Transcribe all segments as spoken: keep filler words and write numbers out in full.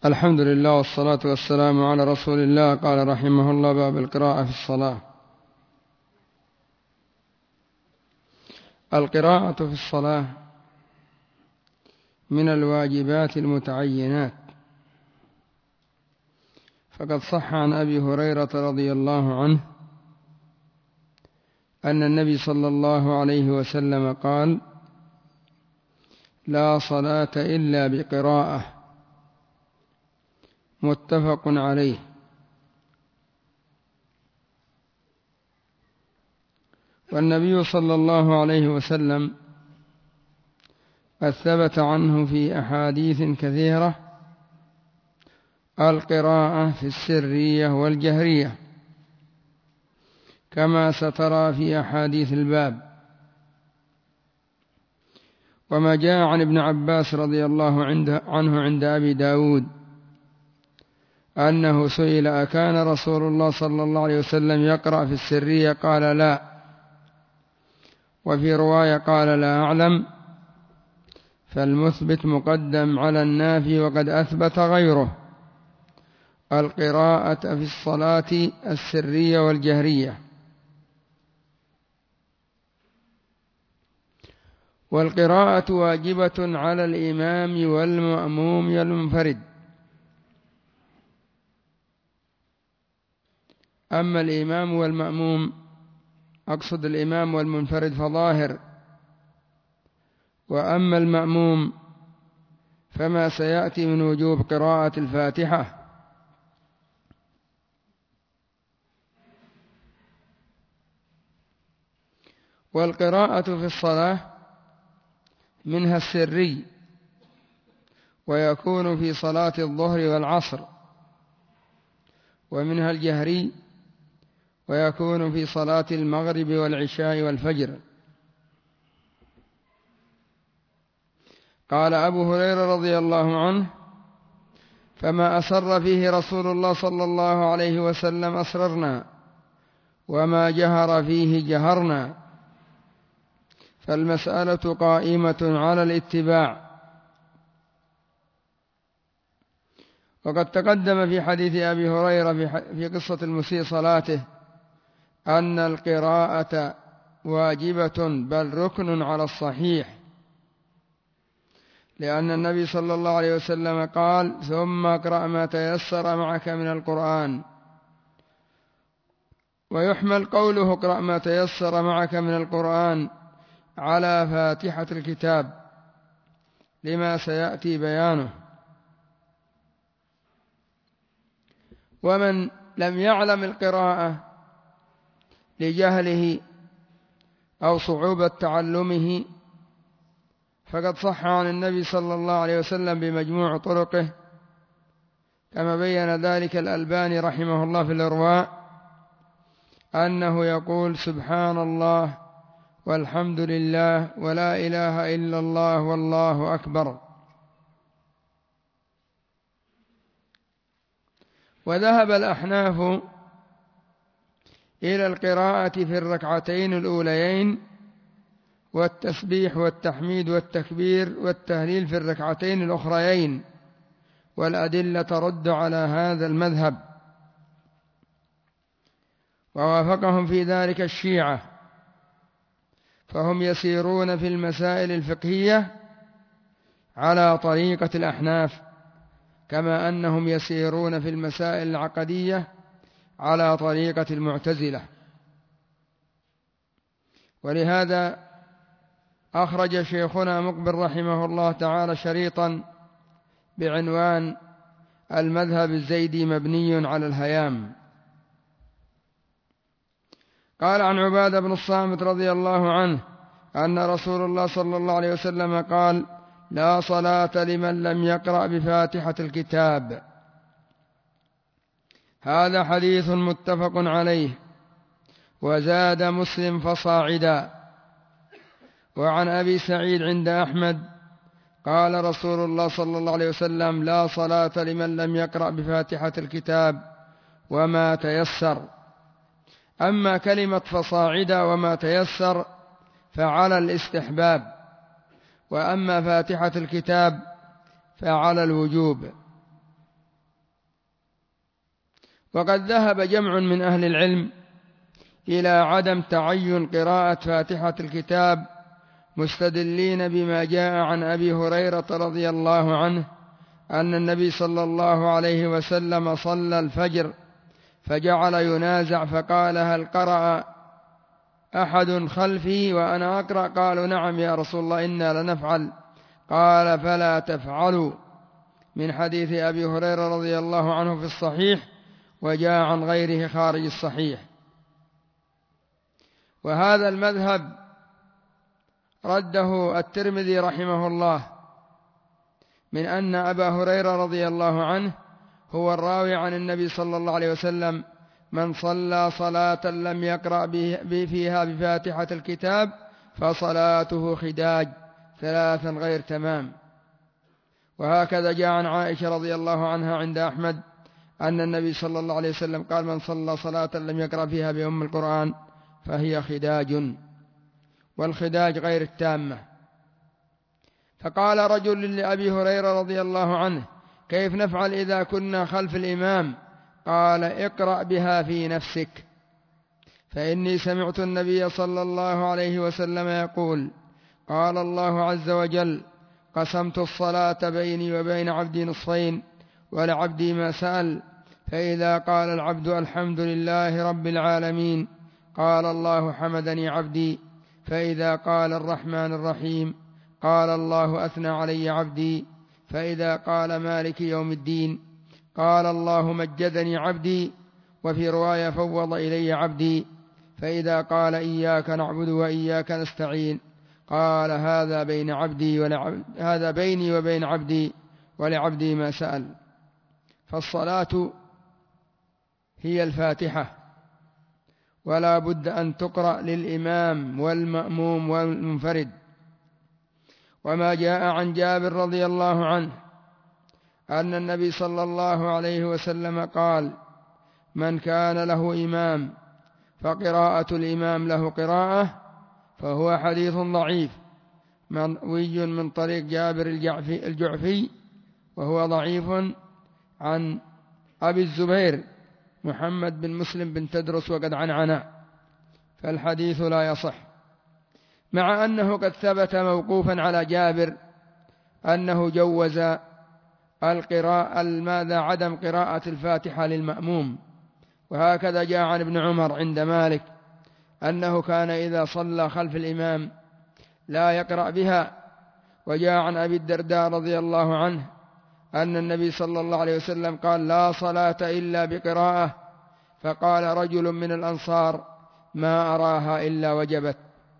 الحمد لله والصلاة والسلام على رسول الله. قال رحمه الله: باب القراءة في الصلاة. القراءة في الصلاة من الواجبات المتعينات، فقد صح عن أبي هريرة رضي الله عنه أن النبي صلى الله عليه وسلم قال: لا صلاة إلا بقراءة. متفق عليه. والنبي صلى الله عليه وسلم قد ثبت عنه في أحاديث كثيرة القراءة في السرية والجهرية، كما سترى في أحاديث الباب. وما جاء عن ابن عباس رضي الله عنه عند أبي داود أنه سئل: أكان رسول الله صلى الله عليه وسلم يقرأ في السرية؟ قال: لا. وفي رواية قال: لا أعلم. فالمثبت مقدم على النافي، وقد أثبت غيره القراءة في الصلاة السرية والجهرية. والقراءة واجبة على الإمام والمأموم والمنفرد. أما الإمام والمأموم، أقصد الإمام والمنفرد، فظاهر. وأما المأموم فما سيأتي من وجوب قراءة الفاتحة. والقراءة في الصلاة منها السري، ويكون في صلاة الظهر والعصر، ومنها الجهري، ويكون في صلاة المغرب والعشاء والفجر. قال أبو هريرة رضي الله عنه: فما أسر فيه رسول الله صلى الله عليه وسلم أسررنا، وما جهر فيه جهرنا. فالمسألة قائمة على الاتباع. وقد تقدم في حديث أبي هريرة في قصة المسيء صلاته أن القراءة واجبة، بل ركن على الصحيح، لأن النبي صلى الله عليه وسلم قال: ثم اقرأ ما تيسر معك من القرآن. ويحمل قوله اقرأ ما تيسر معك من القرآن على فاتحة الكتاب، لما سيأتي بيانه. ومن لم يعلم القراءة لجهله أو صعوبة تعلمه، فقد صح عن النبي صلى الله عليه وسلم بمجموع طرقه، كما بين ذلك الألباني رحمه الله في الإرواء، أنه يقول: سبحان الله والحمد لله ولا إله إلا الله والله أكبر. وذهب الأحناف إلى القراءة في الركعتين الأوليين، والتسبيح والتحميد والتكبير والتهليل في الركعتين الأخريين، والأدلة ترد على هذا المذهب. ووافقهم في ذلك الشيعة، فهم يسيرون في المسائل الفقهية على طريقة الأحناف، كما أنهم يسيرون في المسائل العقدية على طريقة المعتزلة. ولهذا أخرج شيخنا مقبل رحمه الله تعالى شريطا بعنوان: المذهب الزيدي مبني على الهيام. قال عن عبادة بن الصامت رضي الله عنه أن رسول الله صلى الله عليه وسلم قال: لا صلاة لمن لم يقرأ بفاتحة الكتاب. هذا حديث متفق عليه. وزاد مسلم: فصاعدا. وعن أبي سعيد عند أحمد قال رسول الله صلى الله عليه وسلم: لا صلاة لمن لم يقرأ بفاتحة الكتاب وما تيسر. أما كلمة فصاعدا وما تيسر فعلى وقد ذهب جمع من أهل العلم إلى عدم تعين قراءة فاتحة الكتاب، مستدلين بما جاء عن أبي هريرة رضي الله عنه أن النبي صلى الله عليه وسلم صلى الفجر فجعل ينازع فقال: هل قرأ أحد خلفي وأنا أقرأ؟ قالوا: نعم يا رسول الله، إنا لنفعل. قال: فلا تفعلوا، من حديث أبي هريرة رضي الله عنه في الصحيح، وجاء عن غيره خارج الصحيح. وهذا المذهب رده الترمذي رحمه الله، من أن أبا هريرة رضي الله عنه هو الراوي عن النبي صلى الله عليه وسلم: من صلى صلاة لم يقرأ فيها بفاتحة الكتاب فصلاته خداج ثلاثا غير تمام. وهكذا جاء عن عائشة رضي الله عنها عند أحمد أن النبي صلى الله عليه وسلم قال: من صلى صلاة لم يقرأ فيها بأم القرآن فهي خداج، والخداج غير التامة. فقال رجل لأبي هريرة رضي الله عنه: كيف نفعل إذا كنا خلف الإمام؟ قال: اقرأ بها في نفسك، فإني سمعت النبي صلى الله عليه وسلم يقول: قال الله عز وجل: قسمت الصلاة بيني وبين عبدي نصفين ولعبدي ما سأل، فإذا قال العبد الحمد لله رب العالمين قال الله حمدني عبدي، فإذا قال الرحمن الرحيم قال الله أثنى علي عبدي، فإذا قال مالك يوم الدين قال الله مجدني عبدي، وفي رواية فوض إلي عبدي، فإذا قال إياك نعبد وإياك نستعين قال هذا بين عبدي ولعب... هذا بيني وبين عبدي ولعبدي ما سأل. فالصلاة هي الفاتحة، ولا بد أن تقرأ للإمام والمأموم والمنفرد. وما جاء عن جابر رضي الله عنه أن النبي صلى الله عليه وسلم قال: من كان له إمام فقراءة الإمام له قراءة، فهو حديث ضعيف مروي من طريق جابر الجعفي, الجعفي وهو ضعيف عن أبي الزبير محمد بن مسلم بن تدرس وقد عنعنا، فالحديث لا يصح، مع أنه قد ثبت موقوفا على جابر أنه جوز القراءة ماذا عدم قراءة الفاتحة للمأموم. وهكذا جاء عن ابن عمر عند مالك أنه كان إذا صلى خلف الإمام لا يقرأ بها. وجاء عن أبي الدرداء رضي الله عنه أن النبي صلى الله عليه وسلم قال: لا صلاة إلا بقراءة، فقال رجل من الأنصار: ما أراها إلا وجبت.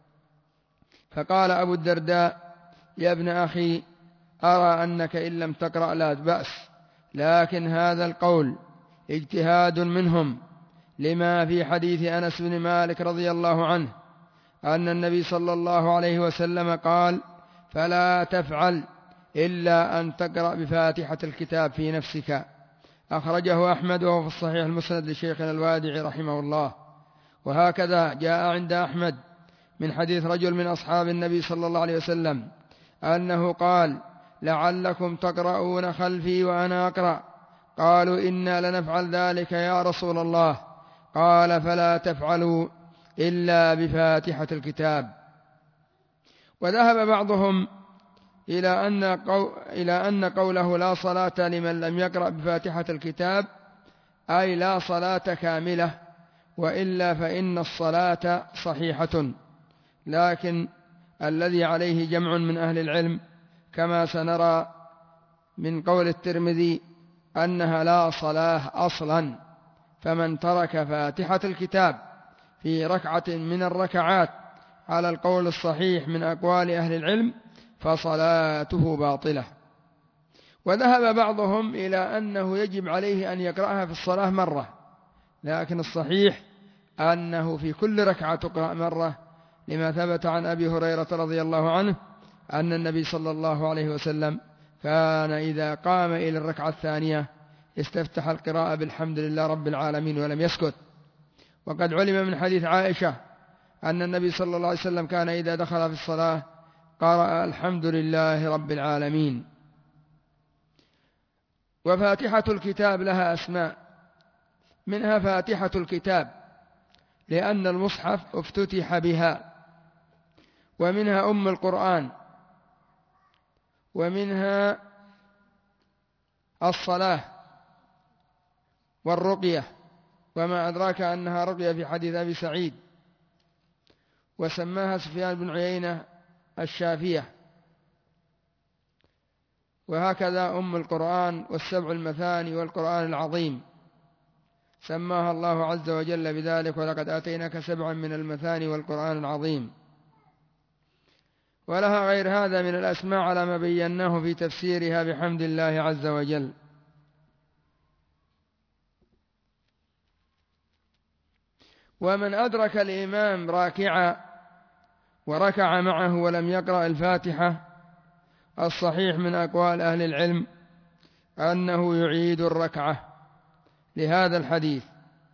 فقال أبو الدرداء: يا ابن أخي، أرى أنك إن لم تقرأ لا بأس، لكن هذا القول اجتهاد منهم، لما في حديث أنس بن مالك رضي الله عنه أن النبي صلى الله عليه وسلم قال: فلا تفعل إلا أن تقرأ بفاتحة الكتاب في نفسك. أخرجه أحمد وهو في الصحيح المسند لشيخنا الوادعي رحمه الله. وهكذا جاء عند أحمد من حديث رجل من أصحاب النبي صلى الله عليه وسلم أنه قال: لعلكم تقرؤون خلفي وأنا أقرأ. قالوا: إنا لنفعل ذلك يا رسول الله. قال: فلا تفعلوا إلا بفاتحة الكتاب. وذهب بعضهم إلى أن, قو... إلى أن قوله لا صلاة لمن لم يقرأ بفاتحة الكتاب أي لا صلاة كاملة، وإلا فإن الصلاة صحيحة. لكن الذي عليه جمع من أهل العلم كما سنرى من قول الترمذي أنها لا صلاة أصلا، فمن ترك فاتحة الكتاب في ركعة من الركعات على القول الصحيح من أقوال أهل العلم فصلاته باطلة. وذهب بعضهم إلى أنه يجب عليه أن يقرأها في الصلاة مرة، لكن الصحيح أنه في كل ركعة تقرأ مرة، لما ثبت عن أبي هريرة رضي الله عنه أن النبي صلى الله عليه وسلم كان إذا قام إلى الركعة الثانية استفتح القراءة بالحمد لله رب العالمين ولم يسكت. وقد علم من حديث عائشة أن النبي صلى الله عليه وسلم كان إذا دخل في الصلاة قرأ الحمد لله رب منها فاتحة الكتاب لأن المصحف افتتح بها، ومنها أم القرآن، ومنها الصلاة والرقية، وما أدراك أنها رقية في حديث أبي سعيد، وسماها سفيان بن عيينة الشافية. وهكذا أم القرآن والسبع المثاني والقرآن العظيم سماها الله عز وجل بذلك: ولقد آتيناك سبعا من المثاني والقرآن العظيم. ولها غير هذا من الأسماء على ما بيناه في تفسيرها بحمد الله عز وجل. ومن أدرك الإمام راكعا وركع معه ولم يقرأ الفاتحة، الصحيح من أقوال أهل العلم أنه يعيد الركعة لهذا الحديث.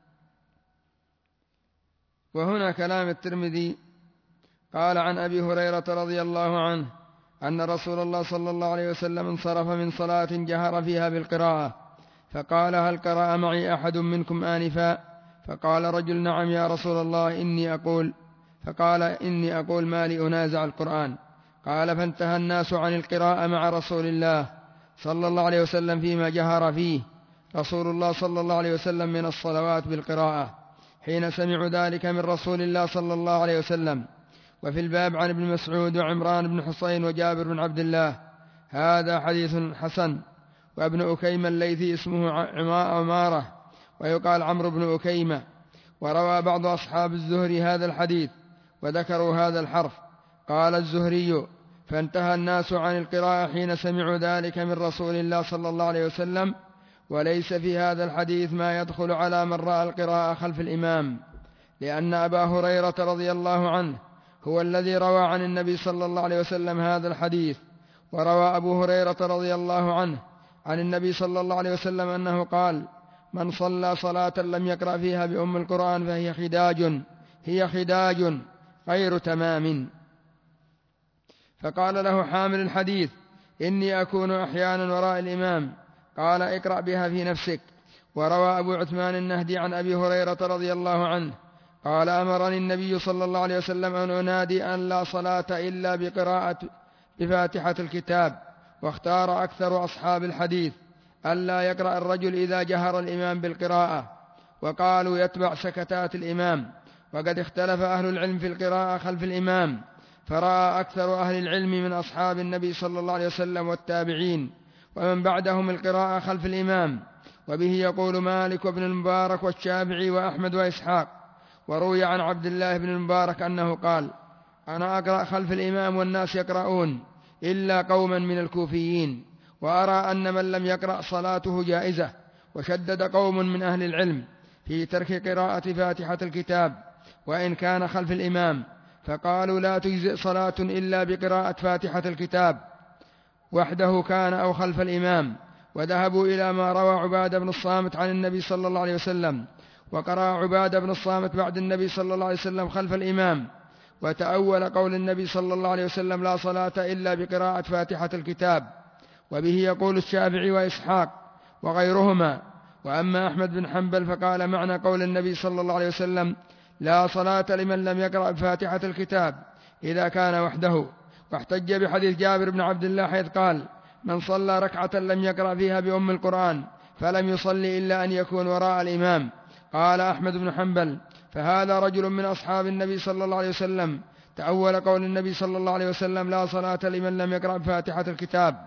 وهنا كلام الترمذي قال: عن أبي هريرة رضي الله عنه أن رسول الله صلى الله عليه وسلم انصرف من صلاة جهر فيها بالقراءة، فقال: هل قرأ معي أحد منكم آنفا؟ فقال رجل: نعم يا رسول الله، إني أقول. فقال: إني أقول ما لي أنازع القرآن. قال: فانتهى الناس عن القراءة مع رسول الله صلى الله عليه وسلم فيما جهر فيه رسول الله صلى الله عليه وسلم من الصلوات بالقراءة، حين سمعوا ذلك من رسول الله صلى الله عليه وسلم. وفي الباب عن ابن مسعود وعمران بن حسين وجابر بن عبد الله. هذا حديث حسن. وابن أكيمة الليثي اسمه عمارة ويقال عمرو بن أكيمة. وروى بعض أصحاب الزهري هذا الحديث وذكروا هذا الحرف. قال الزهري: فانتهى الناس عن القراءة حين سمعوا ذلك من رسول الله صلى الله عليه وسلم. وليس في هذا الحديث ما يدخل على من رأى القراءة خلف الإمام، لأن أبا هريرة رضي الله عنه هو الذي روى عن النبي صلى الله عليه وسلم هذا الحديث. وروى أبو هريرة رضي الله عنه عن النبي صلى الله عليه وسلم أنه قال: من صلى صلاة لم يقرأ فيها بأم القرآن فهي خداج هي خداج غير تمام. فقال له حامل الحديث: إني أكون أحيانا وراء الإمام. قال: اقرأ بها في نفسك. وروى أبو عثمان النهدي عن أبي هريرة رضي الله عنه قال: أمرني النبي صلى الله عليه وسلم أن أنادي أن لا صلاة إلا بقراءة بفاتحة الكتاب. واختار أكثر أصحاب الحديث ألا يقرأ الرجل إذا جهر الإمام بالقراءة، وقالوا يتبع سكتات الإمام. وقد اختلف أهل العلم في القراءة خلف الإمام، فرأى أكثر أهل العلم من أصحاب النبي صلى الله عليه وسلم والتابعين ومن بعدهم القراءة خلف الإمام، وبه يقول مالك وابن المبارك والشافعي وأحمد وإسحاق. وروي عن عبد الله بن المبارك أنه قال: أنا أقرأ خلف الإمام والناس يقرؤون إلا قوما من الكوفيين، وأرى أن من لم يقرأ صلاته جائزة. وشدد قوم من أهل العلم في ترك قراءة فاتحة الكتاب وإن كان خلف الإمام، فقالوا لا تجزئ صلاة إلا بقراءة فاتحة الكتاب وحده كان أو خلف الإمام. وذهبوا إلى ما روى عبادة بن الصامت عن النبي صلى الله عليه وسلم، وقرأ عبادة بن الصامت بعد النبي صلى الله عليه وسلم خلف الإمام، وتأول قول النبي صلى الله عليه وسلم لا صلاة إلا بقراءة فاتحة الكتاب. وبه يقول الشافعي وإسحاق وغيرهما. وأما أحمد بن حنبل فقال معنى قول النبي صلى الله عليه وسلم لا صلاة لمن لم يقرأ بفاتحة الكتاب إذا كان وحده، واحتج بحديث جابر بن عبد الله حيث قال: من صلى ركعة لم يقرأ فيها بأم القرآن فلم يصلي إلا أن يكون وراء الإمام. قال أحمد بن حنبل: فهذا رجل من أصحاب النبي صلى الله عليه وسلم تأول قول النبي صلى الله عليه وسلم لا صلاة لمن لم يقرأ بفاتحة الكتاب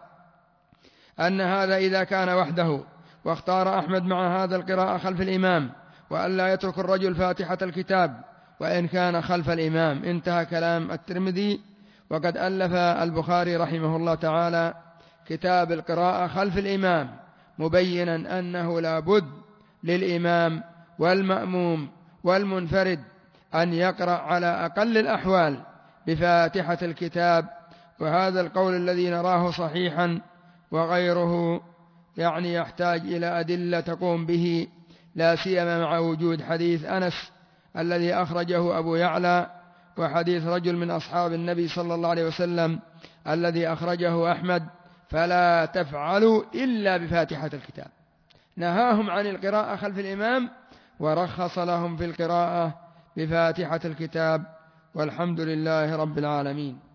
أن هذا إذا كان وحده، واختار أحمد مع هذا القراءة خلف الإمام، وألا يترك الرجل فاتحة الكتاب وإن كان خلف الإمام. انتهى كلام الترمذي. وقد ألف البخاري رحمه الله تعالى كتاب القراءة خلف الإمام مبينا أنه لا بد للإمام والمأموم والمنفرد أن يقرأ على أقل الأحوال بفاتحة الكتاب. وهذا القول الذي نراه صحيحا، وغيره يعني يحتاج إلى أدلة تقوم به، لا سيما مع وجود حديث أنس الذي أخرجه أبو يعلى، وحديث رجل من أصحاب النبي صلى الله عليه وسلم الذي أخرجه أحمد: فلا تفعلوا إلا بفاتحة الكتاب. نهاهم عن القراءة خلف الإمام ورخص لهم في القراءة بفاتحة الكتاب، والحمد لله رب العالمين.